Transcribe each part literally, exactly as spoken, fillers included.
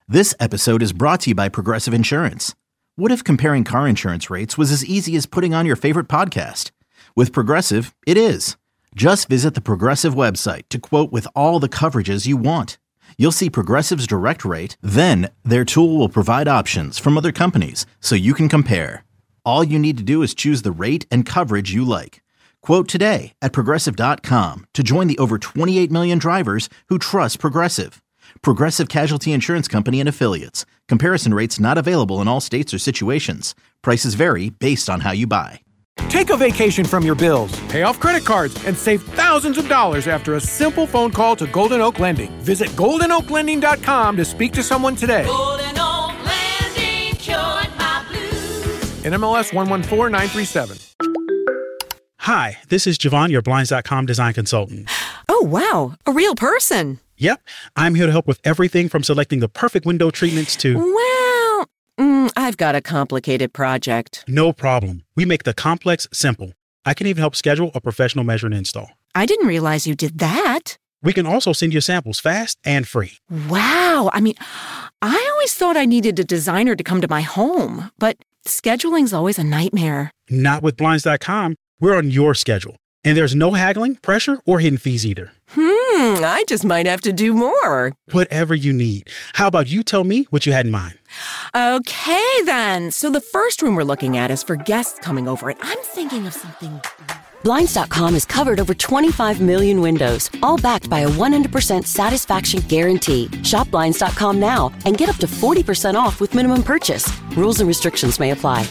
This episode is brought to you by Progressive Insurance. What if comparing car insurance rates was as easy as putting on your favorite podcast? With Progressive, it is. Just visit the Progressive website to quote with all the coverages you want. You'll see Progressive's direct rate, then their tool will provide options from other companies so you can compare. All you need to do is choose the rate and coverage you like. Quote today at progressive dot com to join the over twenty-eight million drivers who trust Progressive. Progressive Casualty Insurance Company and Affiliates. Comparison rates not available in all states or situations. Prices vary based on how you buy. Take a vacation from your bills, pay off credit cards, and save thousands of dollars after a simple phone call to Golden Oak Lending. Visit golden oak lending dot com to speak to someone today. Golden Oak Lending, cured my blues. N M L S one one four nine three seven. Hi, this is Javon, your Blinds dot com design consultant. Oh, wow. A real person. Yep. I'm here to help with everything from selecting the perfect window treatments to... Well, mm, I've got a complicated project. No problem. We make the complex simple. I can even help schedule a professional measure and install. I didn't realize you did that. We can also send you samples fast and free. Wow. I mean, I always thought I needed a designer to come to my home, but scheduling's always a nightmare. Not with Blinds dot com. We're on your schedule. And there's no haggling, pressure, or hidden fees either. Hmm, I just might have to do more. Whatever you need. How about you tell me what you had in mind? Okay, then. So the first room we're looking at is for guests coming over, and I'm thinking of something... Blinds dot com has covered over twenty-five million windows, all backed by a one hundred percent satisfaction guarantee. Shop Blinds dot com now and get up to forty percent off with minimum purchase. Rules and restrictions may apply.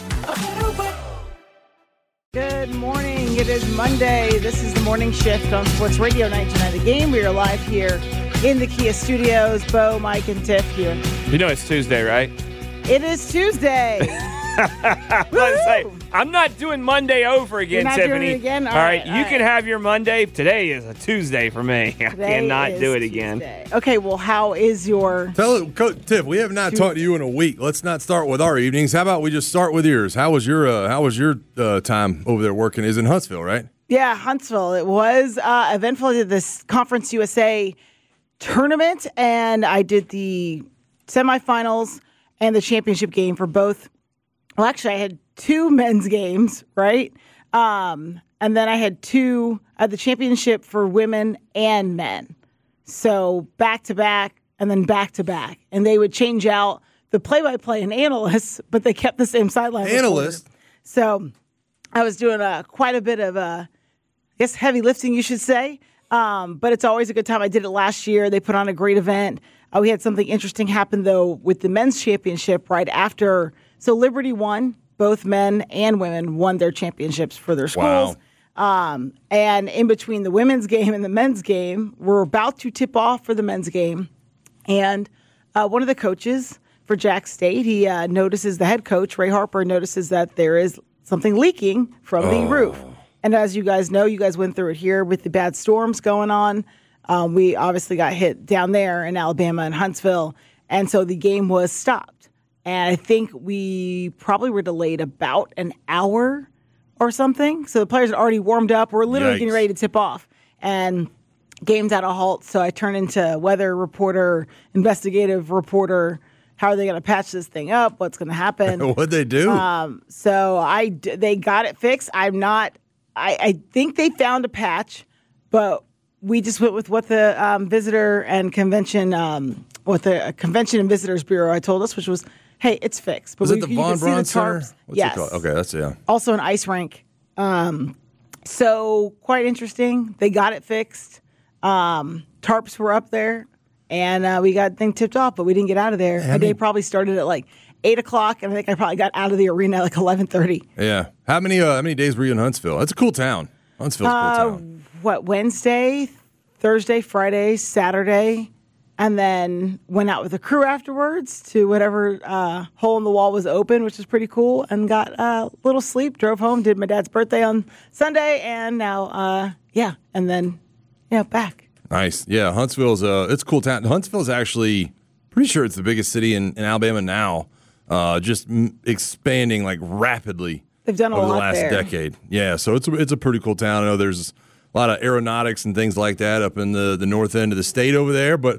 Good morning. It is Monday. This is the morning shift on Sports Radio ninety-nine The Game. We are live here in the Kia studios. Bo, Mike, and Tiff here. You know it's Tuesday, right? It is Tuesday. Let's say, I'm not doing Monday over again, You're not Tiffany. doing it again? All all right, right, you all can right. have your Monday. Today is a Tuesday for me. I Today cannot is do it again. Tuesday. Okay, well, how is your... Tell Coach Tiff, we have not talked to you in a week. Let's not start with our evenings. How about we just start with yours? How was your uh, How was your uh, time over there working? Is in Huntsville, right? Yeah, Huntsville. It was uh, eventful. I did this Conference U S A tournament, and I did the semifinals and the championship game for both. Well, actually, I had two men's games, right? Um, and then I had two at the championship for women and men. So back to back and then back to back. And they would change out the play-by-play and analysts, but they kept the same sideline. Analyst? reporter. So I was doing uh, quite a bit of, uh, I guess, heavy lifting, you should say. Um, but it's always a good time. I did it last year. They put on a great event. Uh, we had something interesting happen, though, with the men's championship right after. So Liberty won. Both men and women won their championships for their schools. Wow. Um, and in between the women's game and the men's game, we're about to tip off for the men's game. And uh, one of the coaches for Jack State, he uh, notices, the head coach, Ray Harper, notices that there is something leaking from the Oh. roof. And as you guys know, you guys went through it here with the bad storms going on. Um, we obviously got hit down there in Alabama and Huntsville. And so the game was stopped. And I think we probably were delayed about an hour or something. So the players had already warmed up. We're literally Yikes. getting ready to tip off. And game's at a halt. So I turned into weather reporter, investigative reporter. How are they going to patch this thing up? What's going to happen? What'd they do? Um, so I, d- they got it fixed. I'm not, I, I think they found a patch, but we just went with what the um, visitor and convention, um, what the Convention and Visitors Bureau had told us, which was, hey, it's fixed. But Was we, it the you can Von see the Braun Center? tarps. What's yes. it called? Okay, that's yeah. Also an ice rink. Um, so quite interesting. They got it fixed. Um, tarps were up there, and uh, we got the thing tipped off, but we didn't get out of there. I My day mean- probably started at like eight o'clock, and I think I probably got out of the arena at like eleven thirty. Yeah. How many uh, How many days were you in Huntsville? It's a cool town. Huntsville's a cool Uh, town. what, Wednesday, Thursday, Friday, Saturday, and then went out with the crew afterwards to whatever uh, hole in the wall was open, which is pretty cool, and got a uh, little sleep, drove home, did my dad's birthday on Sunday, and now, uh, yeah, and then, yeah, back. Nice. Yeah, Huntsville's uh, it's a cool town. Huntsville's actually pretty sure it's the biggest city in, in Alabama now. Uh, just m- expanding like rapidly. They've done a over lot the last there. decade. Yeah, so it's a, it's a pretty cool town. I know there's a lot of aeronautics and things like that up in the, the north end of the state over there, but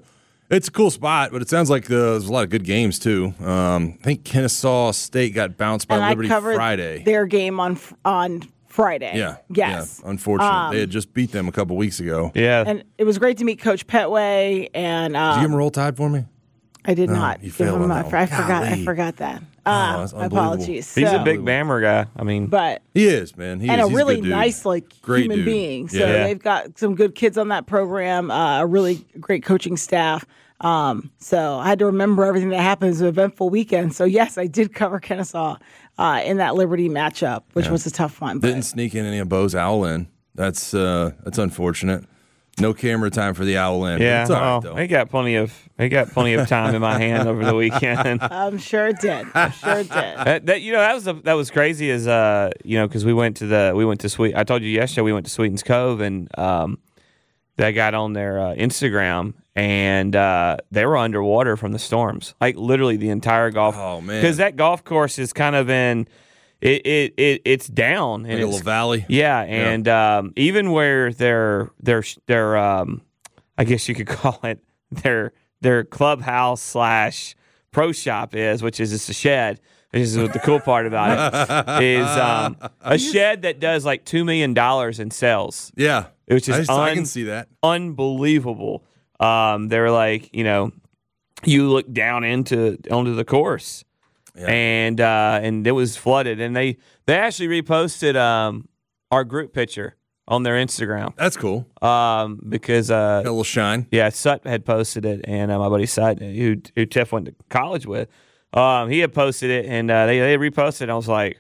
It's a cool spot, but it sounds like uh, there's a lot of good games too. Um, I think Kennesaw State got bounced by and Liberty I covered Friday. Their game on on Friday. Yeah. Yes. Yeah, unfortunate. Um, they had just beat them a couple weeks ago. Yeah. And it was great to meet Coach Petway. And um, Did you give him a roll tide for me? I did No, not. you give failed him on a- that I one. forgot. I Golly. forgot that. Oh, Uh, that's my unbelievable. apologies. He's So- a big Bammer guy. I mean, but He is, man. He and is. a He's really good dude. nice, like Great human dude. being. So Yeah. they've got some good kids on that program. Uh, a really great coaching staff. Um, so I had to remember everything that happened. It was an eventful weekend. So yes, I did cover Kennesaw uh, in that Liberty matchup, which Yeah. was a tough one. But Didn't sneak in any of Bo's Owl in. That's uh, that's unfortunate. No camera time for the Owl in. yeah. It's all right, well, though. he got plenty of he got plenty of time in my hand over the weekend. I'm sure it did. I'm sure it did. That, that you know that was a, that was crazy is uh you know because we went to the we went to Sweet I told you yesterday we went to Sweetens Cove and um they got on their uh, Instagram and uh, they were underwater from the storms, like literally the entire golf. Oh, man. Because that golf course is kind of in it it, it it's down and Like a it's, little valley. yeah, and Um, even where their their their um I guess you could call it their their clubhouse slash pro shop is, which is just a shed. This is what the cool part about it is um, a shed that does like two million dollars in sales. Yeah. Which is I, just- I un- can see that. unbelievable. Um, they're like, you know, you look down into onto the course, Yeah. and uh, and it was flooded, and they they actually reposted um, our group picture on their Instagram That's cool. um, because uh, Got a little shine. yeah, Sut had posted it, and uh, my buddy Sut, who who Tiff went to college with, um, he had posted it, and uh, they they reposted it. And I was like,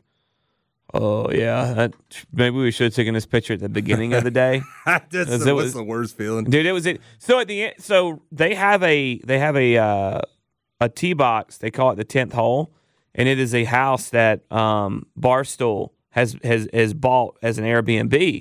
oh yeah, that, maybe we should have taken this picture at the beginning of the day. That's As the, it what's was- the worst feeling? Dude, it was it. So at the end, so they have a they have a uh, a tee box. They call it the tenth hole, and it is a house that um, Barstool has has has bought as an Airbnb,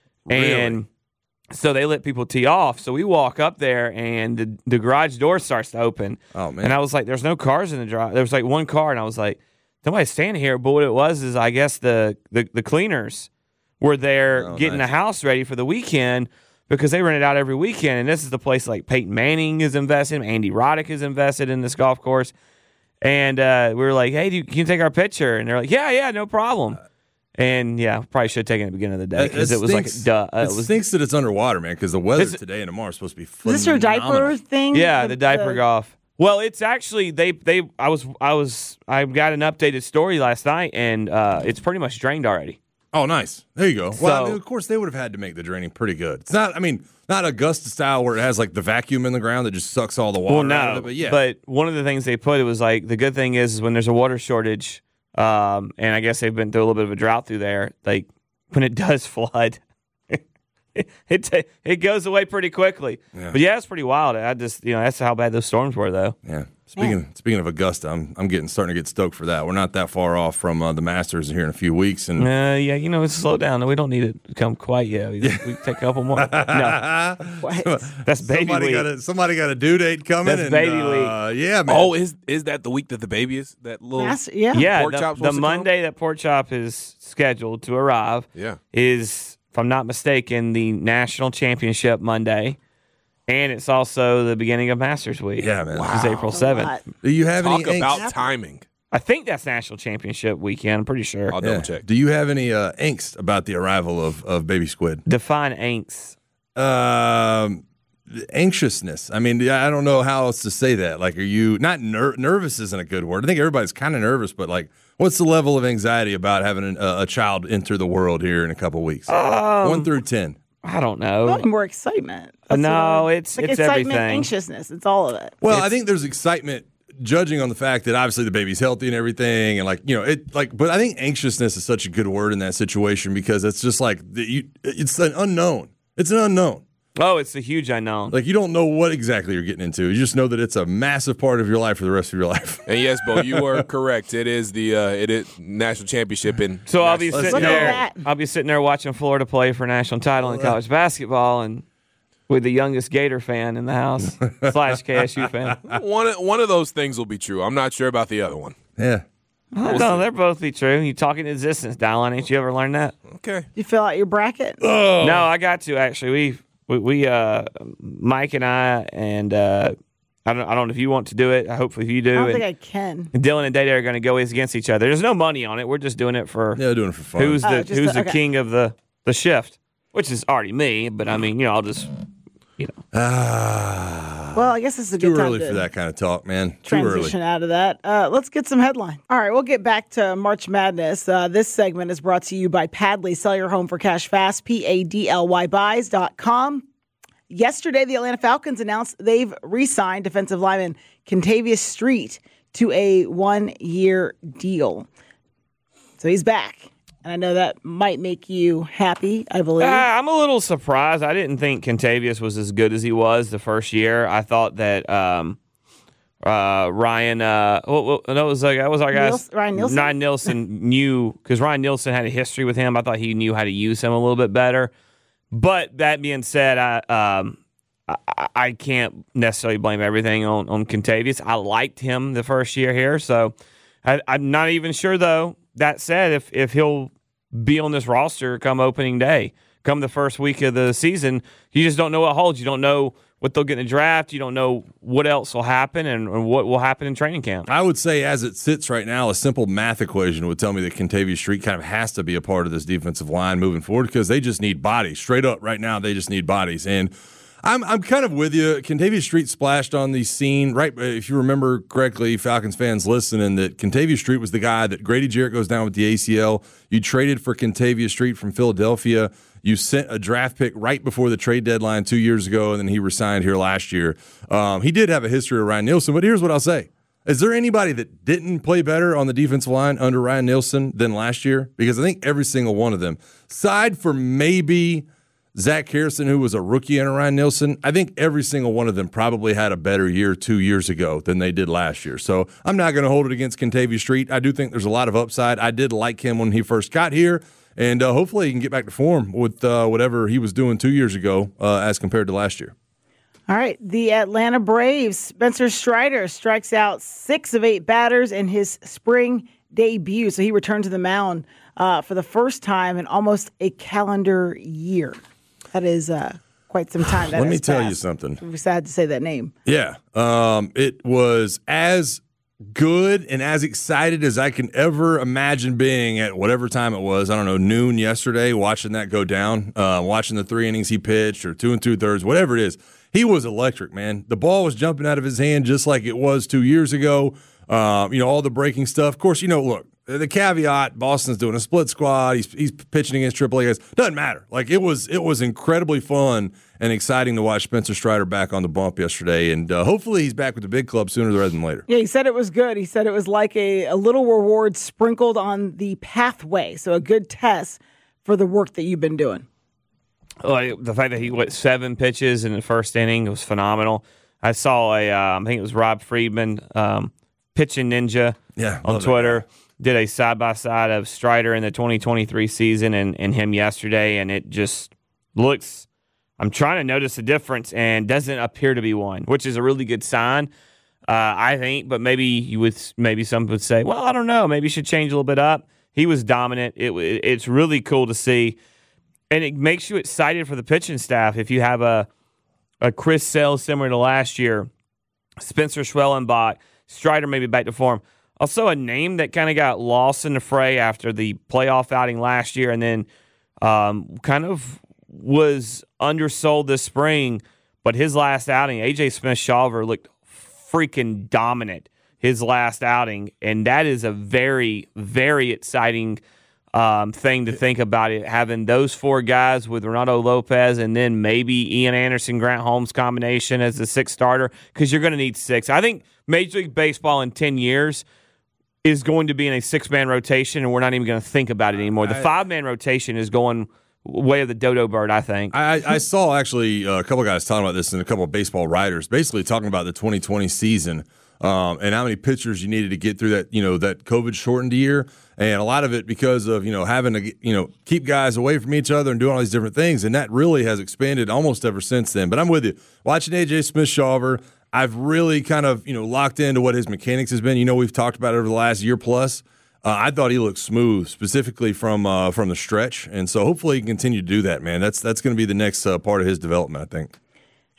and so they let people tee off. So we walk up there, and the the garage door starts to open. Oh, man. And I was like, "There's no cars in the drive." There was like one car, and I was like, "Nobody's standing here." But what it was is, I guess the the, the cleaners were there Oh, getting nice. the house ready for the weekend because they rent it out every weekend. And this is the place like Peyton Manning is invested in, Andy Roddick is invested in this golf course. And uh, we were like, hey, do you, can you take our picture? And they're like, yeah, yeah, no problem. And yeah, probably should have taken it at the beginning of the day because it was like, stinks- duh. Uh, it it was, stinks that it's underwater, man, because the weather It's- today and tomorrow is supposed to be Is this your phenomenal. diaper thing? yeah, the diaper golf. Well, it's actually they they I was I was I got an updated story last night and uh, it's pretty much drained already. Oh, nice. There you go. well, I So- mean, of course, they would have had to make the draining pretty good. It's not, I mean, not Augusta style where it has like the vacuum in the ground that just sucks all the water Well, no, out of it. But yeah. one of the things they put, it was like the good thing is, is when there's a water shortage, um, and I guess they've been through a little bit of a drought through there. Like when it does flood, it it, ta- it goes away pretty quickly. Yeah. But yeah, it's pretty wild. I just you know that's how bad those storms were though. yeah. Speaking speaking of Augusta, I'm I'm getting starting to get stoked for that. We're not that far off from uh, the Masters here in a few weeks, and Uh, yeah, you know, it's slow down. We don't need it to come quite yet. We, we take a couple more. No, What? that's baby somebody week. got a somebody got a due date coming. That's and, baby uh, Yeah, man. Oh, is is that the week that the baby is? That little That's- yeah. Yeah, pork the, chop's the supposed to come? Monday that pork chop is scheduled to arrive Yeah. is, if I'm not mistaken, the national championship Monday, and it's also the beginning of Masters Week. Yeah, man. Which is April seventh. Lot. Do you have Talk any about angst? timing. I think that's national championship weekend. I'm pretty sure. I'll Yeah. double check. Do you have any uh, angst about the arrival of, of baby squid? Define angst. Um, anxiousness. I mean, I don't know how else to say that. Like, are you not ner- nervous? Isn't a good word. I think everybody's kind of nervous, but like, what's the level of anxiety about having an, a, a child enter the world here in a couple weeks? Um, One through ten. I don't know. Probably more excitement. Uh, That's no, what I- it's- like it's excitement, everything. anxiousness. It's all of it. Well, I think there's excitement judging on the fact that obviously the baby's healthy and everything, and like you know it. Like, but I think anxiousness is such a good word in that situation because it's just like the, you, it's an unknown. It's an unknown. Oh, it's a huge unknown. Like you don't know what exactly you're getting into. You just know that it's a massive part of your life for the rest of your life. And yes, Bo, you were correct. It is the uh, it is national championship in. So I'll be national- sitting Look at there. that. I'll be sitting there watching Florida play for a national title in college basketball, and with the youngest Gator fan in the house slash K S U fan. One of, one of those things will be true. I'm not sure about the other one. Yeah. Oh, no, they're both be true. You talking existence, Dallin. Ain't you ever learned that? Okay. You fill out your bracket. No, I got to actually. We we, we uh, Mike and I and uh, I don't, I don't know if you want to do it. Hopefully you do. I don't and, think I can. and Dylan and Day-Day are going to go against each other. There's no money on it. We're just doing it for yeah, doing it for fun. Who's the Oh, just who's the- the okay. king of the, the shift, which is already me. But I mean, you know, I'll just you know. Ah, Well, I guess this is a too good time early to for that kind of talk, man. Too early. transition out of that. Uh, let's get some headline. All right, we'll get back to March Madness. Uh, this segment is brought to you by Padley. Sell your home for cash fast. P A D L Y buys dot com. Yesterday, the Atlanta Falcons announced they've re-signed defensive lineman Kentavious Street to a one-year deal. So he's back. And I know that might make you happy, I believe. Uh, I'm a little surprised. I didn't think Kentavious was as good as he was the first year. I thought that um, uh, Ryan, uh, well, well, no, it was like, that was our guy. Niels- Ryan Nielsen? Ryan Nielsen knew, because Ryan Nielsen had a history with him. I thought he knew how to use him a little bit better. But that being said, I um, I, I can't necessarily blame everything on, on Kentavious. I liked him the first year here, so I, I'm not even sure, though. That said, if if he'll be on this roster come opening day, come the first week of the season, you just don't know what holds. You don't know what they'll get in the draft. You don't know what else will happen and, and what will happen in training camp. I would say, as it sits right now, a simple math equation would tell me that Kentavious Street kind of has to be a part of this defensive line moving forward because they just need bodies. Straight up, right now, they just need bodies. And I'm I'm kind of with you. Kentavious Street splashed on the scene, right? If you remember correctly, Falcons fans listening, that Kentavious Street was the guy that Grady Jarrett goes down with the A C L. You traded for Kentavious Street from Philadelphia. You sent a draft pick right before the trade deadline two years ago, and then he resigned here last year. Um, he did have a history of Ryan Nielsen, but here's what I'll say. Is there anybody that didn't play better on the defensive line under Ryan Nielsen than last year? Because I think every single one of them, aside from maybe Zach Harrison, who was a rookie under Ryan Nielsen, I think every single one of them probably had a better year two years ago than they did last year. So I'm not going to hold it against Kentavious Street. I do think there's a lot of upside. I did like him when he first got here, and uh, hopefully he can get back to form with uh, whatever he was doing two years ago uh, as compared to last year. All right, the Atlanta Braves, Spencer Strider strikes out six of eight batters in his spring debut. So he returned to the mound uh, for the first time in almost a calendar year. That is uh, quite some time. That Let me has tell you passed. something. I'm sad to say that name. Yeah, um, it was as good and as excited as I can ever imagine being at whatever time it was. I don't know, noon yesterday, watching that go down, uh, watching the three innings he pitched or two and two thirds, whatever it is. He was electric, man. The ball was jumping out of his hand just like it was two years ago. Um, you know, all the breaking stuff. Of course, you know, look, the caveat, Boston's doing a split squad. He's he's pitching against triple A guys. Doesn't matter. Like, it was it was incredibly fun and exciting to watch Spencer Strider back on the bump yesterday. And uh, hopefully he's back with the big club sooner rather than later. Yeah, he said it was good. He said it was like a, a little reward sprinkled on the pathway. So a good test for the work that you've been doing. Like the fact that he went seven pitches in the first inning was phenomenal. I saw a, um, I think it was Rob Friedman, um, Pitching Ninja Yeah, on love that Twitter, did a side-by-side of Strider in the twenty twenty-three season and, and him yesterday, and it just looks, I'm trying to notice a difference, and doesn't appear to be one, which is a really good sign, uh, I think, but maybe you would, maybe some would say, well, I don't know, maybe you should change a little bit up. He was dominant. It, it It's really cool to see, and it makes you excited for the pitching staff if you have a, a Chris Sale similar to last year, Spencer Schwellenbach, Strider maybe back to form. Also, a name that kind of got lost in the fray after the playoff outing last year and then um, kind of was undersold this spring, but his last outing, A J Smith-Shawver, looked freaking dominant his last outing, and that is a very, very exciting um, thing to think about it, having those four guys with Ronaldo Lopez and then maybe Ian Anderson, Grant Holmes combination as the sixth starter, because you're going to need six. I think Major League Baseball in ten years is going to be in a six-man rotation, and we're not even going to think about it anymore. The five-man rotation is going way of the dodo bird, I think. I, I saw actually uh, a couple of guys talking about this and a couple of baseball writers basically talking about the twenty twenty season um, and how many pitchers you needed to get through that, you know, that COVID-shortened year. And a lot of it because of, you know, having to, you know, keep guys away from each other and doing all these different things. And that really has expanded almost ever since then. But I'm with you. Watching A J Smith-Shawver, I've really kind of, you know, locked into what his mechanics has been. You know, we've talked about it over the last year plus. Uh, I thought he looked smooth, specifically from uh, from the stretch. And so hopefully he can continue to do that, man. That's that's going to be the next uh, part of his development, I think.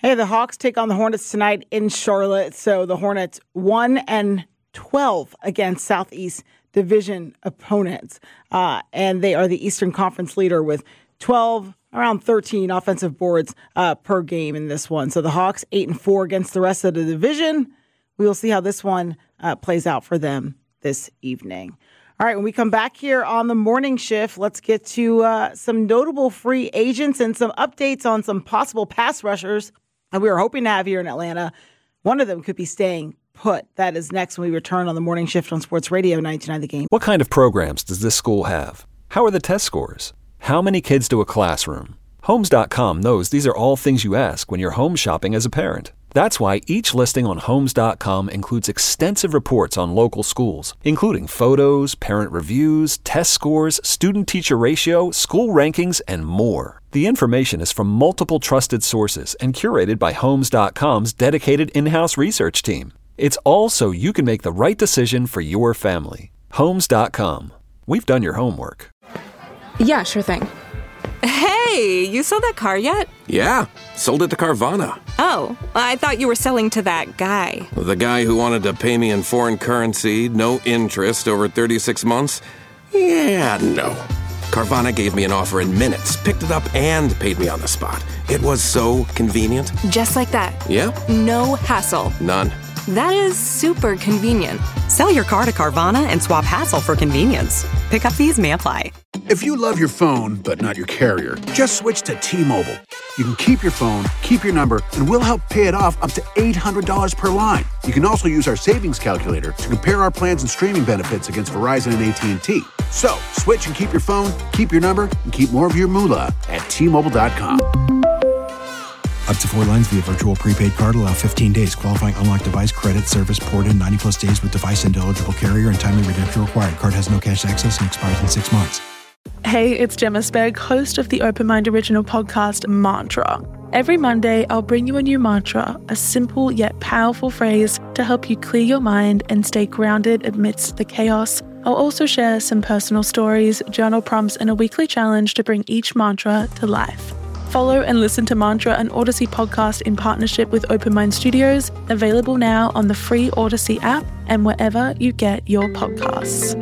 Hey, the Hawks take on the Hornets tonight in Charlotte. So the Hornets one and twelve against Southeast Division opponents. Uh, and they are the Eastern Conference leader with twelve, around thirteen offensive boards uh, per game in this one. So the Hawks eight and four against the rest of the division. We will see how this one uh, plays out for them this evening. All right, when we come back here on the morning shift, let's get to uh, some notable free agents and some updates on some possible pass rushers that we were hoping to have here in Atlanta. One of them could be staying put. That is next when we return on the morning shift on Sports Radio ninety-nine The Game. What kind of programs does this school have? How are the test scores? How many kids to a classroom? Homes dot com knows these are all things you ask when you're home shopping as a parent. That's why each listing on Homes dot com includes extensive reports on local schools, including photos, parent reviews, test scores, student-teacher ratio, school rankings, and more. The information is from multiple trusted sources and curated by Homes dot com's dedicated in-house research team. It's all so you can make the right decision for your family. Homes dot com. We've done your homework. Yeah, sure thing. Hey, you sold that car yet? Yeah, sold it to Carvana. Oh, I thought you were selling to that guy. The guy who wanted to pay me in foreign currency, no interest, over thirty-six months? Yeah, no. Carvana gave me an offer in minutes, picked it up, and paid me on the spot. It was so convenient. Just like that. Yeah? No hassle. None. That is super convenient. Sell your car to Carvana and swap hassle for convenience. Pickup fees may apply. If you love your phone, but not your carrier, just switch to T-Mobile. You can keep your phone, keep your number, and we'll help pay it off up to eight hundred dollars per line. You can also use our savings calculator to compare our plans and streaming benefits against Verizon and A T and T. So, switch and keep your phone, keep your number, and keep more of your moolah at T Mobile dot com. Up to four lines via virtual prepaid card. Allow fifteen days. Qualifying unlocked device credit service port in ninety plus days with device and eligible carrier and timely redemption required. Card has no cash access and expires in six months. Hey, it's Gemma Spegg, host of the Open Mind original podcast, Mantra. Every Monday, I'll bring you a new mantra, a simple yet powerful phrase to help you clear your mind and stay grounded amidst the chaos. I'll also share some personal stories, journal prompts, and a weekly challenge to bring each mantra to life. Follow and listen to Mantra, an Odyssey podcast in partnership with Open Mind Studios, available now on the free Odyssey app and wherever you get your podcasts.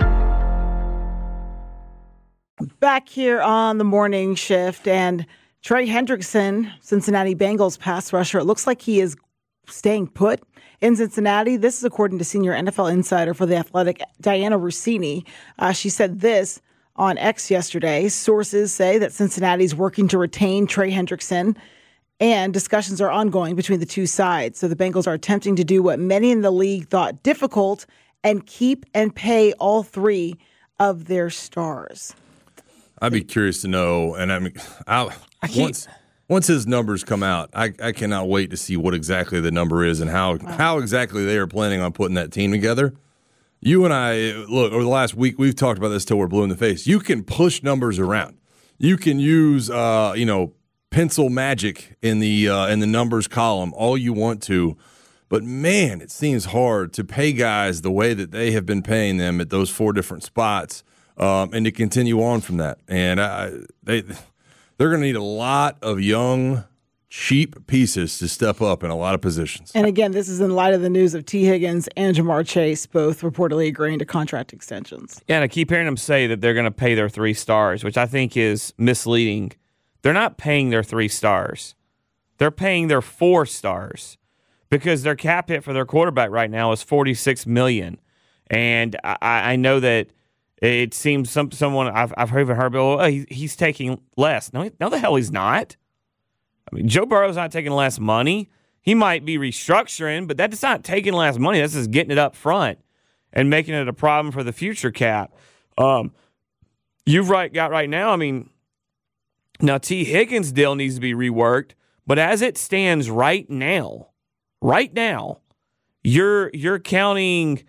Back here on the morning shift, and Trey Hendrickson, Cincinnati Bengals pass rusher, it looks like he is staying put in Cincinnati. This is according to senior N F L insider for The Athletic, Diana Rossini. Uh, she said this on X yesterday. Sources say that Cincinnati is working to retain Trey Hendrickson, and discussions are ongoing between the two sides. So the Bengals are attempting to do what many in the league thought difficult and keep and pay all three of their stars. I'd be curious to know, and I mean, I'll, once once his numbers come out, I, I cannot wait to see what exactly the number is and how wow. how exactly they are planning on putting that team together. You and I, look, over the last week, we've talked about this till we're blue in the face. You can push numbers around. You can use, uh, you know, pencil magic in the uh, in the numbers column all you want to, but man, it seems hard to pay guys the way that they have been paying them at those four different spots. Um, and to continue on from that. And I, they, they're going to need a lot of young, cheap pieces to step up in a lot of positions. And again, this is in light of the news of T. Higgins and Jamar Chase both reportedly agreeing to contract extensions. Yeah, and I keep hearing them say that they're going to pay their three stars, which I think is misleading. They're not paying their three stars. They're paying their four stars because their cap hit for their quarterback right now is forty-six million dollars. And I, I know that it seems some someone I've I've even heard, oh, he, he's taking less. No, no, the hell he's not. I mean, Joe Burrow's not taking less money. He might be restructuring, but that's not taking less money. That's just getting it up front and making it a problem for the future cap. Um, you've right got right now. I mean, now T. Higgins' deal needs to be reworked, but as it stands right now, right now, you're you're counting.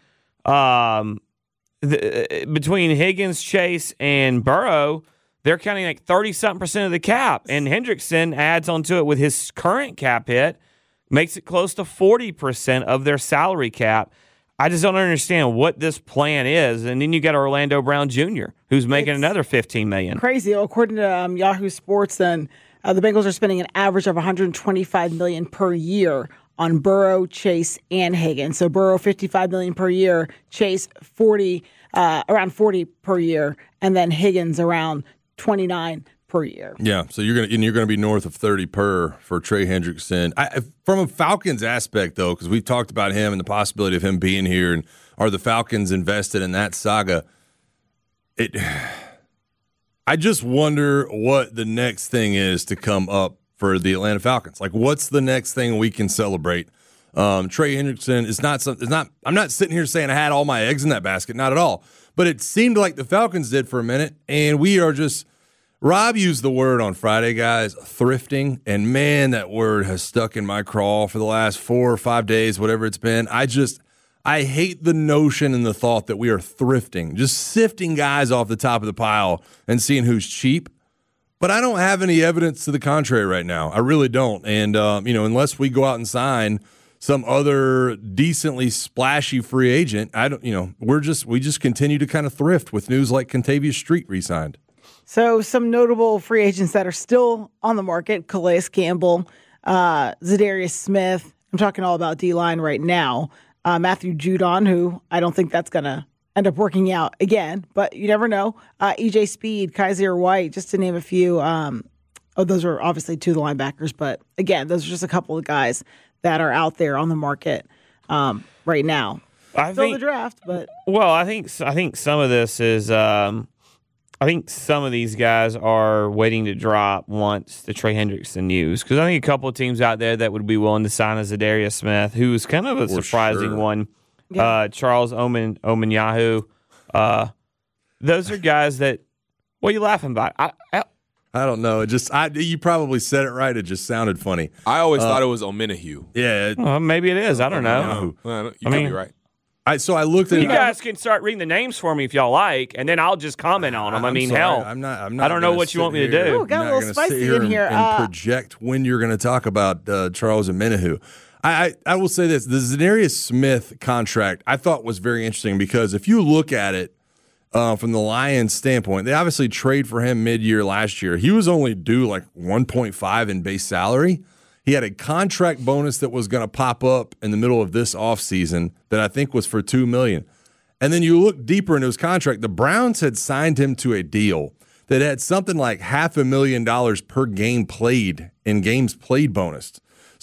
Um, The, between Higgins, Chase, and Burrow, they're counting like thirty-something percent of the cap. And Hendrickson adds onto it with his current cap hit, makes it close to forty percent of their salary cap. I just don't understand what this plan is. And then you got Orlando Brown Junior, who's making it's another fifteen million dollars. Crazy. According to um, Yahoo Sports, then Uh, the Bengals are spending an average of one hundred twenty-five million dollars per year on Burrow, Chase, and Higgins. So Burrow, fifty-five million dollars per year, Chase, forty, uh, around forty per year, and then Higgins around twenty-nine per year. Yeah, so you're gonna and you're gonna be north of thirty per for Trey Hendrickson. I, from a Falcons aspect, though, because we've talked about him and the possibility of him being here, and are the Falcons invested in that saga? It. I just wonder what the next thing is to come up for the Atlanta Falcons. Like, what's the next thing we can celebrate? Um, Trey Hendrickson is not something. It's not. I'm not sitting here saying I had all my eggs in that basket. Not at all. But it seemed like the Falcons did for a minute, and we are just. Rob used the word on Friday, guys, thrifting, and man, that word has stuck in my craw for the last four or five days, whatever it's been. I just, I hate the notion and the thought that we are thrifting, just sifting guys off the top of the pile and seeing who's cheap. But I don't have any evidence to the contrary right now. I really don't. And, um, you know, unless we go out and sign some other decently splashy free agent, I don't, you know, we're just, we just continue to kind of thrift with news like Contavious Street re-signed. So some notable free agents that are still on the market: Calais Campbell, uh, Zadarius Smith. I'm talking all about D-line right now. Uh, Matthew Judon, who I don't think that's going to end up working out again, but you never know. Uh, E J Speed, Kaiser White, just to name a few. Um, oh, those are obviously two of the linebackers, but again, those are just a couple of guys that are out there on the market um, right now. I Still think, the draft, but well, I think I think some of this is. Um, I think some of these guys are waiting to drop once the Trey Hendrickson news, because I think a couple of teams out there that would be willing to sign a Zadarius Smith, who is kind of a For surprising sure. one. Yeah. Uh, Charles Omen Omenyahu. Uh, those are guys that. What are you laughing about? I, I, I don't know. It just, I, you probably said it right. It just sounded funny. I always Uh, thought it was Omenahue. Yeah. It, well, maybe it is. I don't know. Well, you I could mean- be right. I, so I looked at You it. guys can start reading the names for me if y'all like, and then I'll just comment on them. I I'm mean, sorry. hell, I'm not. I'm not. I don't know gonna what you sit want me to here- do. Ooh, got a I'm not little gonna sit spicy here in and- here. And Uh, project when you're going to talk about uh, Charles Omenihu. I, I I will say this: the Zadarius Smith contract I thought was very interesting, because if you look at it uh, from the Lions' standpoint, they obviously trade for him mid-year last year. He was only due like one point five in base salary. He had a contract bonus that was going to pop up in the middle of this offseason that I think was for two million dollars. And then you look deeper into his contract, the Browns had signed him to a deal that had something like half a million dollars per game played in games played bonus.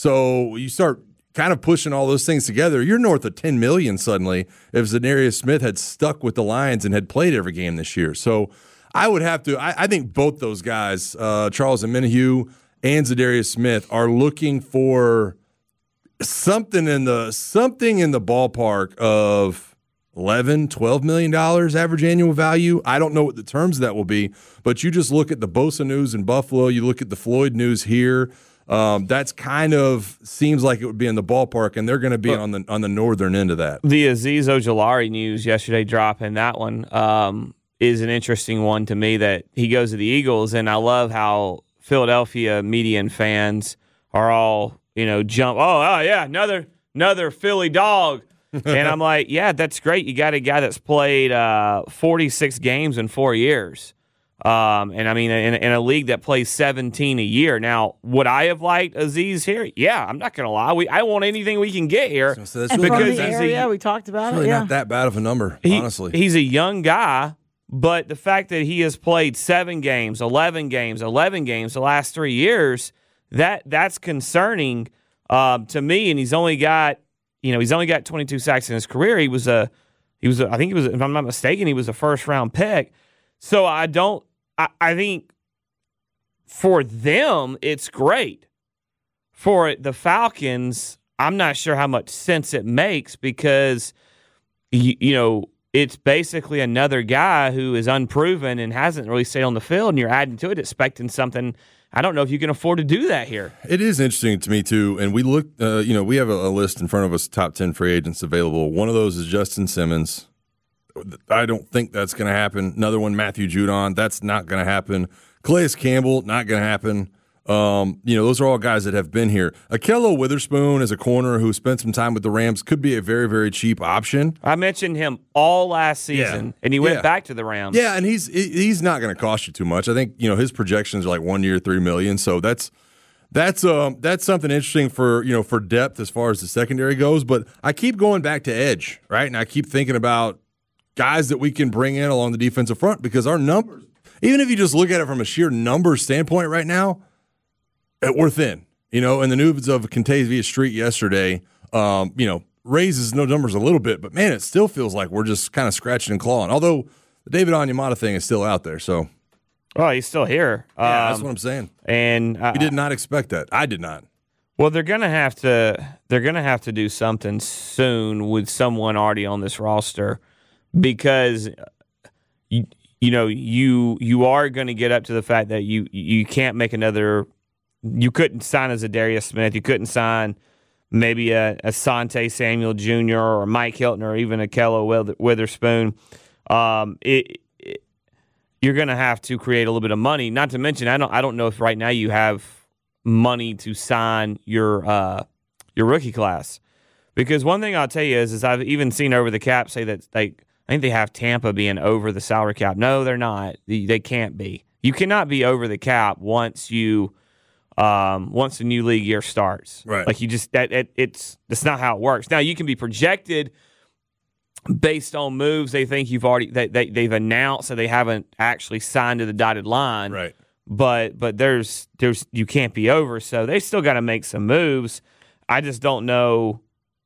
So you start kind of pushing all those things together, you're north of ten million dollars suddenly if Zadarius Smith had stuck with the Lions and had played every game this year. So I would have to, I, I think both those guys, uh, Charles Omenihu and Zadarius Smith, are looking for something in the something in the ballpark of eleven, twelve million dollars average annual value. I don't know what the terms of that will be, but you just look at the Bosa news in Buffalo, you look at the Floyd news here. Um, that's kind of seems like it would be in the ballpark, and they're going to be on the on the northern end of that. The Azeez Ojulari news yesterday dropping that one um, is an interesting one to me, that he goes to the Eagles, and I love how Philadelphia media and fans are all, you know, jump, oh, oh yeah, another another Philly dog. And I'm like, yeah, that's great. You got a guy that's played uh, forty-six games in four years. Um, and I mean, in, in a league that plays seventeen a year. Now, would I have liked Azeez here? Yeah, I'm not going to lie. We I want anything we can get here. So that's and really from good. the That's area, we talked about It's it. really Yeah. not that bad of a number, He- honestly. He's a young guy, but the fact that he has played seven games, eleven games, eleven games the last three years, that that's concerning um, to me. And he's only got, you know, he's only got twenty-two sacks in his career. He was a, he was, a, I think he was, if I'm not mistaken, he was a first round pick. So I don't, I, I think for them it's great. For the Falcons, I'm not sure how much sense it makes, because you, you know, it's basically another guy who is unproven and hasn't really stayed on the field, and you're adding to it expecting something. I don't know if you can afford to do that here. It is interesting to me, too. And we look, uh, you know, we have a, a list in front of us, top ten free agents available. One of those is Justin Simmons. I don't think that's going to happen. Another one, Matthew Judon. That's not going to happen. Calais Campbell, not going to happen. Um, you know, those are all guys that have been here. Akello Witherspoon is a corner who spent some time with the Rams, could be a very, very cheap option. I mentioned him all last season, Yeah. and he went Yeah. back to the Rams. Yeah, and he's he's not going to cost you too much. I think, you know, his projections are like one year, three million. So that's that's um that's something interesting for, you know, for depth as far as the secondary goes. But I keep going back to edge, right? And I keep thinking about guys that we can bring in along the defensive front because our numbers, even if you just look at it from a sheer numbers standpoint right now, we're thin. You know, and the news of Contavia Street yesterday, um, you know, raises no numbers a little bit, but man, it still feels like we're just kind of scratching and clawing. Although the David Onyemata thing is still out there, so. Oh, he's still here. Yeah, Um, that's what I'm saying. And uh, we did not expect that. I did not. Well, they're gonna have to. They're gonna have to do something soon with someone already on this roster, because you you know you you are going to get up to the fact that you you can't make another. You couldn't sign as a Darius Smith. You couldn't sign maybe a, a Sante Samuel Junior or Mike Hilton or even a Kello Witherspoon. Um, it, it, you're going to have to create a little bit of money. Not to mention, I don't I don't know if right now you have money to sign your uh, your rookie class. Because one thing I'll tell you is, is I've even seen over the cap say that they I think they have Tampa being over the salary cap. No, they're not. They, they can't be. You cannot be over the cap once you. Um, once the new league year starts, right? Like you just that it, it's that's not how it works. Now you can be projected based on moves they think you've already they, they they've announced that they haven't actually signed to the dotted line, right? But but there's there's you can't be over, so they still got to make some moves. I just don't know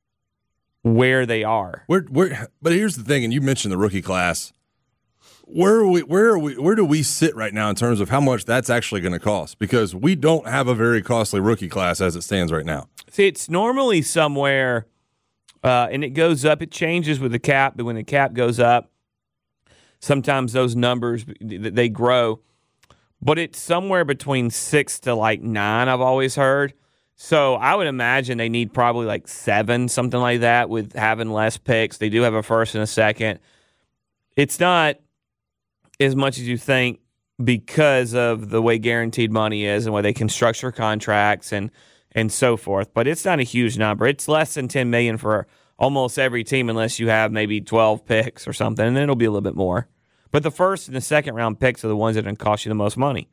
where they are. Where where? But here's the thing, and you mentioned the rookie class. Where are we? Where are we? Where do we sit right now in terms of how much that's actually going to cost? Because we don't have a very costly rookie class as it stands right now. See, it's normally somewhere, uh, and it goes up. It changes with the cap, but when the cap goes up, sometimes those numbers they grow. But it's somewhere between six to like nine. I've always heard. So I would imagine they need probably like seven, something like that, with having less picks. They do have a first and a second. It's not as much as you think because of the way guaranteed money is and where they can structure contracts and and so forth. But it's not a huge number. It's less than ten million dollars for almost every team unless you have maybe twelve picks or something, and then it'll be a little bit more. But the first and the second round picks are the ones that are going to cost you the most money.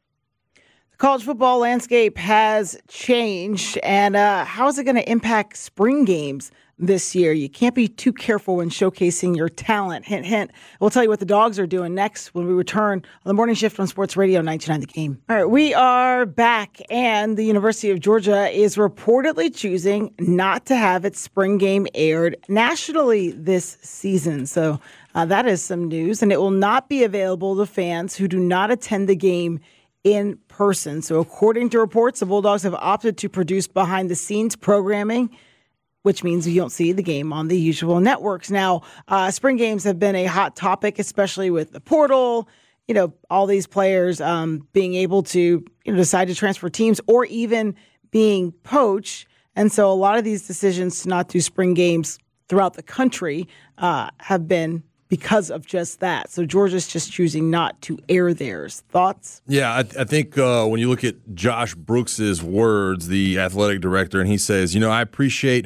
The college football landscape has changed, and uh, how is it going to impact spring games this year? You can't be too careful when showcasing your talent. Hint, hint. We'll tell you what the Dogs are doing next when we return on the Morning Shift on Sports Radio ninety-nine The Game. All right, we are back, and the University of Georgia is reportedly choosing not to have its spring game aired nationally this season. So uh, that is some news, and it will not be available to fans who do not attend the game in person. So according to reports, the Bulldogs have opted to produce behind-the-scenes programming, which means you don't see the game on the usual networks. Now, uh, spring games have been a hot topic, especially with the portal, you know, all these players um, being able to you know, decide to transfer teams or even being poached. And so a lot of these decisions to not do spring games throughout the country uh, have been because of just that. So Georgia's just choosing not to air theirs. Thoughts? Yeah, I, I think uh, when you look at Josh Brooks's words, the athletic director, and he says, you know, I appreciate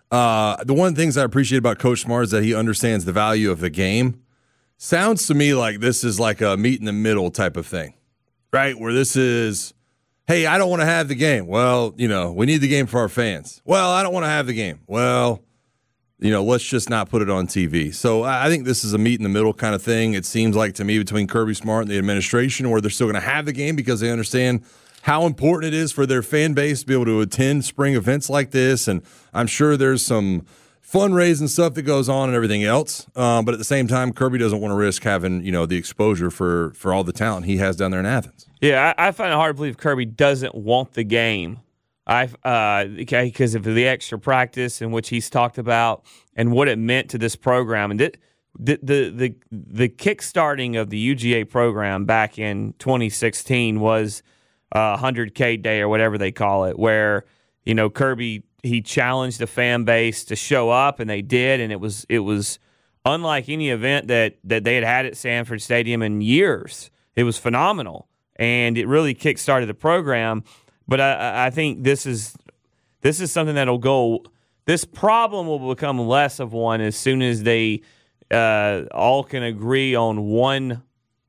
uh, the one of the things I appreciate about Coach Smart is that he understands the value of the game. Sounds to me like this is like a meet in the middle type of thing, right? Where this is, hey, I don't want to have the game. Well, you know, we need the game for our fans. Well, I don't want to have the game. Well, you know, let's just not put it on T V. So I think this is a meet in the middle kind of thing. It seems like to me between Kirby Smart and the administration, where they're still going to have the game because they understand how important it is for their fan base to be able to attend spring events like this. And I'm sure there's some fundraising stuff that goes on and everything else. Um, but at the same time, Kirby doesn't want to risk having, you know, the exposure for, for all the talent he has down there in Athens. Yeah, I, I find it hard to believe Kirby doesn't want the game. I uh, okay, because of the extra practice in which he's talked about and what it meant to this program, and the the the the, the kickstarting of the U G A program back in twenty sixteen was uh, one hundred K Day or whatever they call it, where you know Kirby he challenged the fan base to show up, and they did, and it was it was unlike any event that that they had had at Sanford Stadium in years. It was phenomenal. and it really kick-started the program. But I, I think this is this is something that'll go. This problem will become less of one as soon as they uh, all can agree on one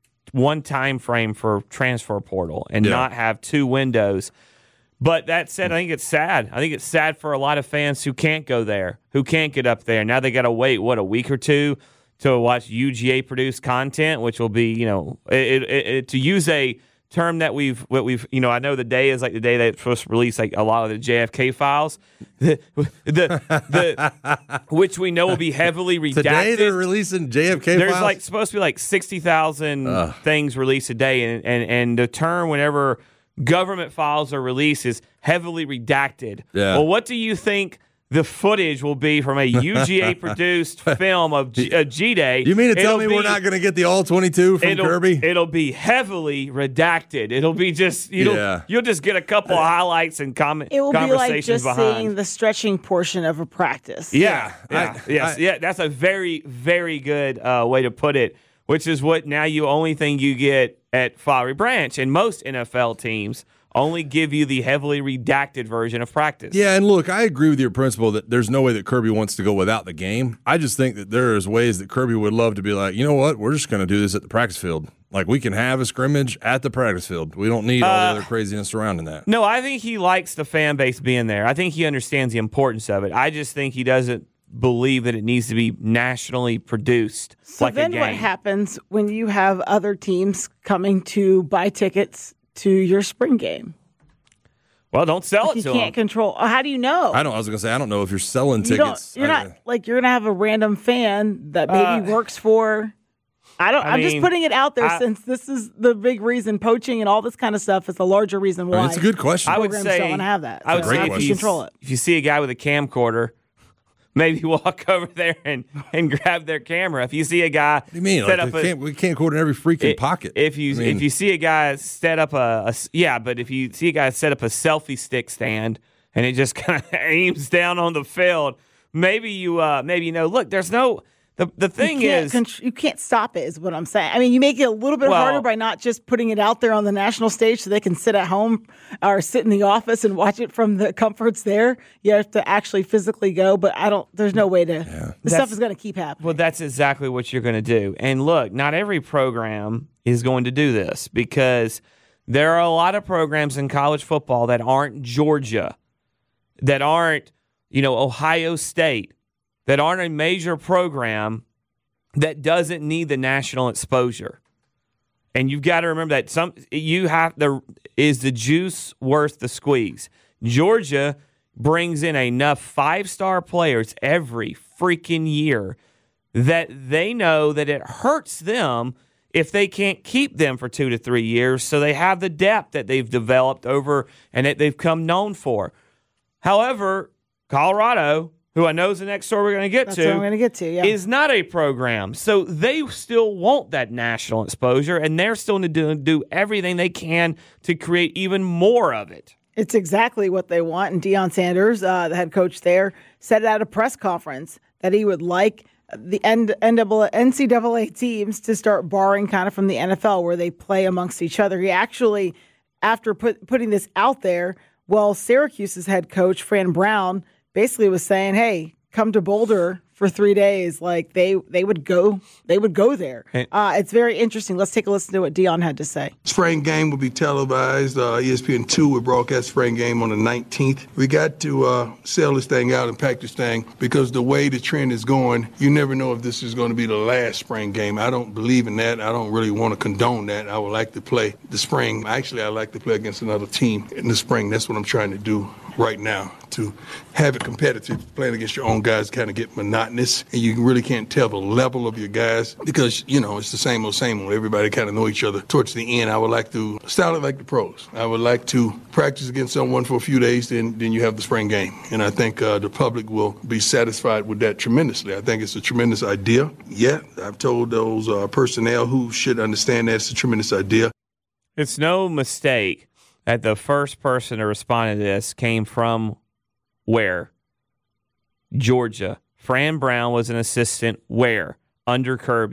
one time frame for transfer portal and Yeah. not have two windows. But that said, I think it's sad. I think it's sad for a lot of fans who can't go there, who can't get up there. Now they got to wait, what, a week or two to watch U G A produce content, which will be, you know, it, it, it, to use a term that we've, what we've, you know, I know the day is like the day they're supposed to release like a lot of the J F K files, the, the, the which we know will be heavily redacted. Today they're releasing J F K There's files? like supposed to be like sixty thousand things released a day, and, and and the term whenever government files are released is heavily redacted. Yeah. Well, what do you think the footage will be from a U G A-produced film of G- uh, G-Day? You mean to tell It'll me be- we're not going to get the all twenty-two from it'll, Kirby? It'll be heavily redacted. It'll be just you'll Yeah. you'll just get a couple of highlights and comment It will be conversations like just behind. seeing the stretching portion of a practice. Yeah, yeah, I- yes, I- yeah. That's a very, very good uh, way to put it. Which is what now you only thing you get at Flowery Branch, and most N F L teams only give you the heavily redacted version of practice. Yeah, and look, I agree with your principle that there's no way that Kirby wants to go without the game. I just think that there's ways that Kirby would love to be like, you know what, we're just going to do this at the practice field. Like, we can have a scrimmage at the practice field. We don't need all Uh, the other craziness surrounding that. No, I think he likes the fan base being there. I think he understands the importance of it. I just think he doesn't believe that it needs to be nationally produced So like a then game. what happens when you have other teams coming to buy tickets to your spring game? Well, don't sell Like it you to can't them. control. How do you know? I don't. I was going to say, I don't know if you're selling You don't, tickets. you're I- not like you're gonna have a random fan that maybe Uh, works for. I don't. I I'm just mean, putting it out there I- since this is the big reason. Poaching and all this kind of stuff is a larger reason why. it's a good question. I would programs say don't want to have that. I would So say how if do you, you control it. if you see a guy with a camcorder, maybe walk over there and, and grab their camera. If you see a guy What do you mean? set Like, up we a, can't, we can't quote in every freaking it- pocket. If you I mean- if you see a guy set up a, a yeah, but if you see a guy set up a selfie stick stand and it just kind of aims down on the field, maybe you uh maybe you know. Look, there's no the the thing you can't is. contr- you can't stop it. Is what I'm saying. I mean, you make it a little bit Well- harder by not just putting it out there on the national stage so they can sit at home or sit in the office and watch it from the comforts there. You have to actually physically go. But I don't. There's no way to. This That's- stuff is going to keep happening. Well, that's exactly what you're going to do. And look, not every program is going to do this because there are a lot of programs in college football that aren't Georgia, that aren't, you know, Ohio State, that aren't a major program that doesn't need the national exposure. And you've got to remember that some you have the is the juice worth the squeeze. Georgia brings in enough five-star players every freaking year that they know that it hurts them if they can't keep them for two to three years. So they have the depth that they've developed over and that they've come known for. However, Colorado, who I know is the next story we're going to get That's to, what I'm going to get to. Yeah. is not a program. So they still want that national exposure, and they're still going to do, do everything they can to create even more of it. It's exactly what they want. And Deion Sanders, uh, the head coach there, said at a press conference that he would like the N C double A teams to start borrowing kind of from the N F L where they play amongst each other. He actually, after put, putting this out there, well, Syracuse's head coach, Fran Brown, basically was saying, hey, come to Boulder for three days. Like they they would go they would go there. Uh, it's very interesting. Let's take a listen to what Deion had to say. Spring game will be televised. Uh, E S P N two will broadcast spring game on the nineteenth. We got to uh, sell this thing out and pack this thing because the way the trend is going, you never know if this is going to be the last spring game. I don't believe in that. I don't really want to condone that. I would like to play the spring. Actually, I like to play against another team in the spring. That's what I'm trying to do right now, to have it competitive. Playing against your own guys kind of get monotonous, and you really can't tell the level of your guys because, you know, it's the same old, same old. Everybody kind of know each other. Towards the end, I would like to style it like the pros. I would like to practice against someone for a few days, then then you have the spring game. And I think uh, the public will be satisfied with that tremendously. I think it's a tremendous idea. Yeah, I've told those uh, personnel who should understand that it's a tremendous idea. It's no mistake that the first person to respond to this came from where? Georgia. Fran Brown was an assistant where? Under Kirby.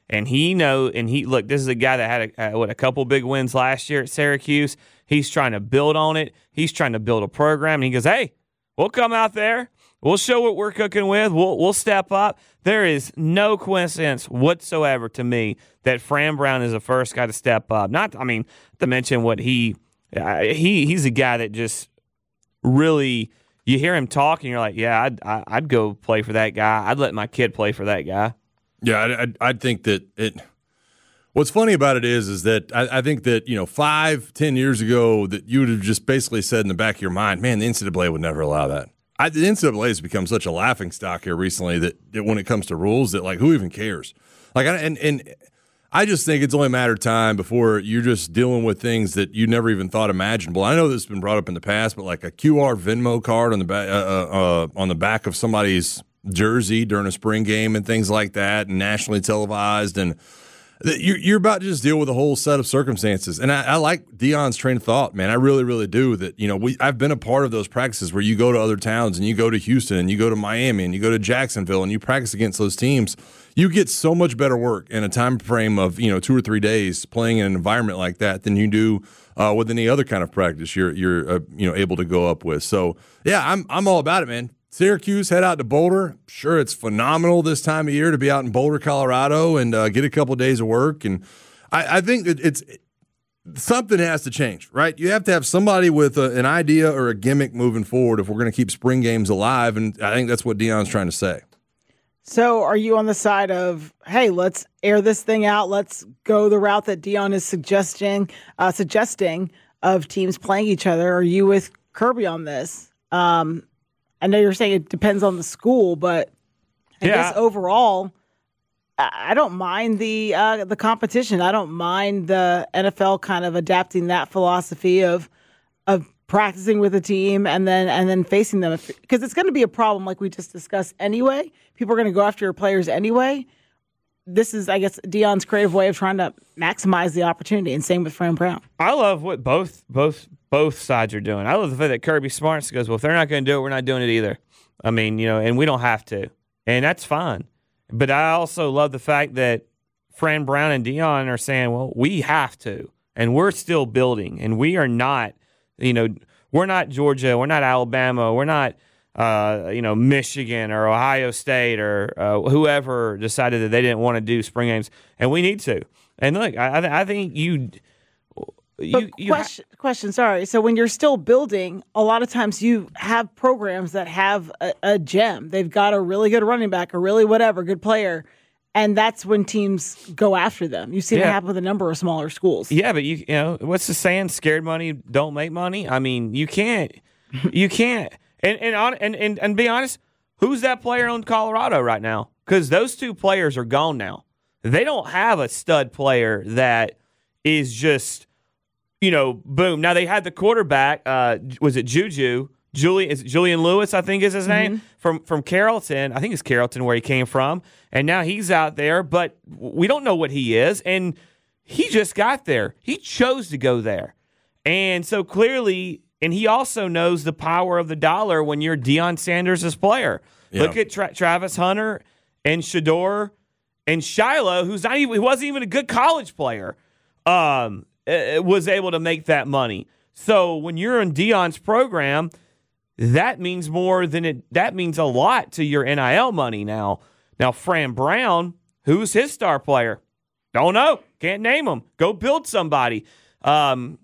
And he know, and he look. This is a guy that had a, uh, what a couple big wins last year at Syracuse. He's trying to build on it. He's trying to build a program. And he goes, "Hey, we'll come out there. We'll show what we're cooking with. We'll we'll step up." There is no coincidence whatsoever to me that Fran Brown is the first guy to step up. Not, I mean, to mention what he uh, he he's a guy that just really. You hear him talking, you're like, "Yeah, I'd I'd go play for that guy. I'd let my kid play for that guy." Yeah, I, I, I think that it. What's funny about it is, is that I, I think that you know five, ten years ago that you would have just basically said in the back of your mind, "Man, the N C double A would never allow that." I, the N C double A has become such a laughing stock here recently that, that when it comes to rules, that like who even cares? Like, I, and and I just think it's only a matter of time before you're just dealing with things that you never even thought imaginable. I know this has been brought up in the past, but like a Q R Venmo card on the back uh, uh, on the back of somebody's jersey during a spring game and things like that, and nationally televised, and you're, you're about to just deal with a whole set of circumstances. And I, I like Deion's train of thought, man. I really, really do. That you know, we I've been a part of those practices where you go to other towns and you go to Houston and you go to Miami and you go to Jacksonville and you practice against those teams. You get so much better work in a time frame of you know two or three days playing in an environment like that than you do uh, with any other kind of practice you're you're uh, you know able to go up with. So yeah, I'm I'm all about it, man. Syracuse, head out to Boulder. Sure, it's phenomenal this time of year to be out in Boulder, Colorado, and uh, get a couple of days of work. And I, I think that it's something has to change, right? You have to have somebody with a, an idea or a gimmick moving forward if we're going to keep spring games alive. And I think that's what Deion's trying to say. So are you on the side of, hey, let's air this thing out. Let's go the route that Deion is suggesting, uh, suggesting of teams playing each other. Are you with Kirby on this? Um, I know you're saying it depends on the school, but I Yeah. guess overall, I I don't mind the uh, the competition. I don't mind the N F L kind of adapting that philosophy of of practicing with a team and then and then facing them, because it's going to be a problem like we just discussed anyway. People are going to go after your players anyway. This is, I guess, Deion's creative way of trying to maximize the opportunity, and same with Fran Brown. I love what both both both sides are doing. I love the fact that Kirby Smarts goes, well, if they're not going to do it, we're not doing it either. I mean, you know, and we don't have to, and that's fine. But I also love the fact that Fran Brown and Deion are saying, well, we have to, and we're still building, and we are not, you know, we're not Georgia, we're not Alabama, we're not, uh, you know, Michigan or Ohio State or uh, whoever decided that they didn't want to do spring games, and we need to. And look, I, I think you. You, you question, ha- question, sorry. So when you're still building, a lot of times you have programs that have a, a gem. They've got a really good running back, a really whatever, good player, and that's when teams go after them. You see Yeah. that happen with a number of smaller schools. Yeah, but you you know what's the saying? Scared money don't make money. I mean, you can't, you can't. And and on and, and and be honest, who's that player on Colorado right now? Because those two players are gone now. They don't have a stud player that is just. You know, boom. Now they had the quarterback. Uh, was it Juju? Julian is Julian Lewis, I think is his name, Mm-hmm. from from Carrollton. I think it's Carrollton where he came from, and now he's out there. But we don't know what he is, and he just got there. He chose to go there, and so clearly, and he also knows the power of the dollar when you're Deion Sanders' player. Yeah. Look at Tra- Travis Hunter and Shador and Shiloh, who's not even, he wasn't even a good college player. Um. Was able to make that money. So when you're in Deion's program, that means more than it. That means a lot to your N I L money now. Now, Fran Brown, who's his star player? Don't know. Can't name him. Go build somebody. Um,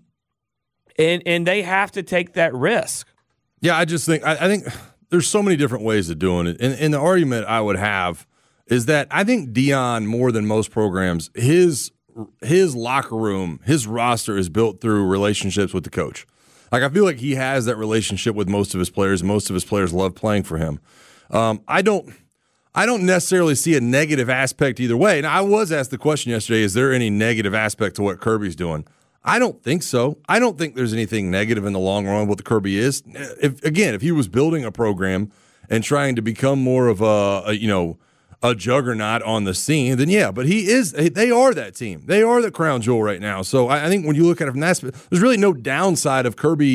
and and they have to take that risk. Yeah, I just think I, I think there's so many different ways of doing it. And, and the argument I would have is that I think Deion, more than most programs, his his locker room, his roster is built through relationships with the coach. Like, I feel like he has that relationship with most of his players. Most of his players love playing for him. Um, I don't I don't necessarily see a negative aspect either way. Now, I was asked the question yesterday, is there any negative aspect to what Kirby's doing? I don't think so. I don't think there's anything negative in the long run with what the Kirby is. If, again, if he was building a program and trying to become more of a, a you know, a juggernaut on the scene, then yeah, but he is, they are that team. They are the crown jewel right now. So I, I think when you look at it from that aspect, there's really no downside of Kirby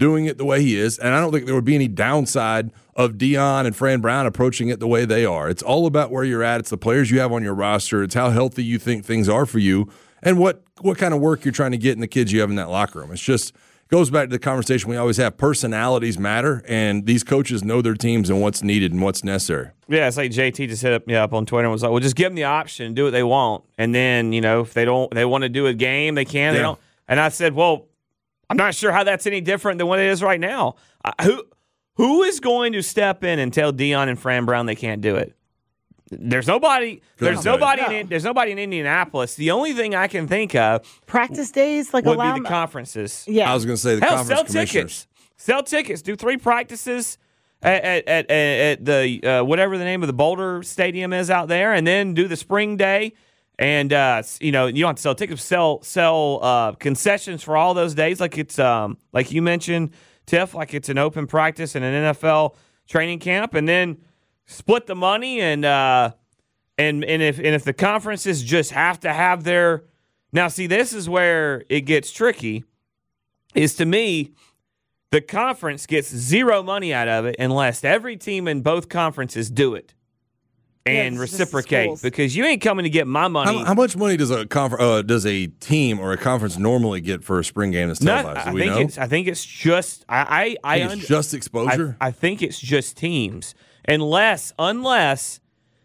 doing it the way he is, and I don't think there would be any downside of Deion and Fran Brown approaching it the way they are. It's all about where you're at. It's the players you have on your roster. It's how healthy you think things are for you, and what what kind of work you're trying to get in the kids you have in that locker room. It's just goes back to the conversation we always have. Personalities matter, and these coaches know their teams and what's needed and what's necessary. Yeah, it's like J T just hit up me up on Twitter and was like, "Well, just give them the option, do what they want, and then you know if they don't, they want to do a game, they can. They Yeah. don't." And I said, "Well, I'm not sure how that's any different than what it is right now. Uh, who who is going to step in and tell Deion and Fran Brown they can't do it? There's nobody. There's Good. nobody. No. In, there's nobody in Indianapolis. The only thing I can think of Practice days, like would allow be the them- conferences. Yeah. I was going to say the Hell, conference sell commissioners. tickets. Sell tickets. Do three practices at at, at, at the uh, whatever the name of the Boulder Stadium is out there, and then do the spring day. And uh, you know you don't have to sell tickets. Sell sell uh, concessions for all those days, like it's um like you mentioned, Tiff, like it's an open practice and an N F L training camp, and then split the money and uh and and if and if the conferences just have to have their now see this is where it gets tricky. Is to me. The conference gets zero money out of it unless every team in both conferences do it and Yeah, it's just the reciprocate schools. because you ain't coming to get my money. How, how much money does a confer- uh, does a team or a conference normally get for a spring game that's Not- televised? Do I we think know? it's I think it's just I I, I Think it's under- just exposure? I, I think it's just teams unless unless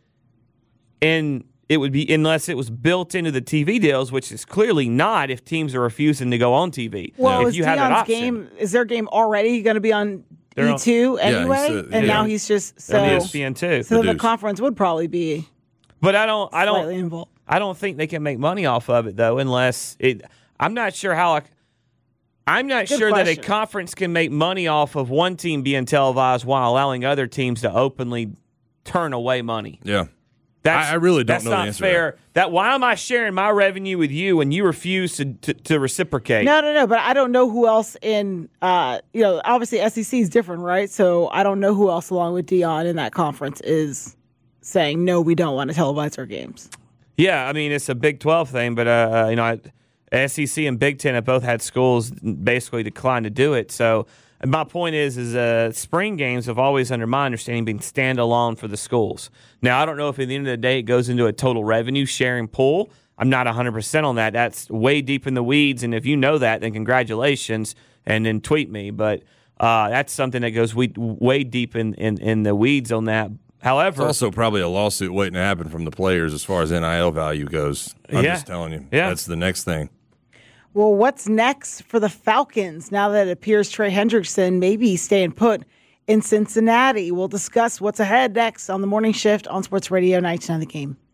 and it would be unless it was built into the T V deals, which is clearly not if teams are refusing to go on T V. Well, if is you have that Deion's option. game? Is their game already going to be on They're E on- two Yeah, he's, anyway? uh, and yeah. now he's just so. They're on E S P N too. So then the conference would probably be. But I don't. I don't. Slightly involved. I don't think they can make money off of it though, unless it. I'm not sure how. I, I'm not Good sure that question. a conference can make money off of one team being televised while allowing other teams to openly turn away money. Yeah. That's, I- I really don't that's know the not answer to fair. That. why am I sharing my revenue with you when you refuse to to, to reciprocate? No, no, no. But I don't know who else in. Uh, you know, obviously S E C is different, right? So I don't know who else along with Deion in that conference is saying no. We don't want to televise our games. Yeah, I mean it's a Big twelve thing, but uh, uh, you know, I, S E C and Big Ten have both had schools basically decline to do it. So my point is, is uh, spring games have always, under my understanding, been standalone for the schools. Now I don't know if at the end of the day it goes into a total revenue sharing pool. I'm not one hundred percent on that. That's way deep in the weeds, and if you know that, then congratulations, and then tweet me. But uh, that's something that goes way, way deep in, in, in the weeds on that. However, It's also probably a lawsuit waiting to happen from the players as far as N I L value goes. I'm Yeah. just telling you. Yeah. That's the next thing. Well, what's next for the Falcons now that it appears Trey Hendrickson may be staying put in Cincinnati? We'll discuss what's ahead next on the morning shift on Sports Radio ninety-nine The Game.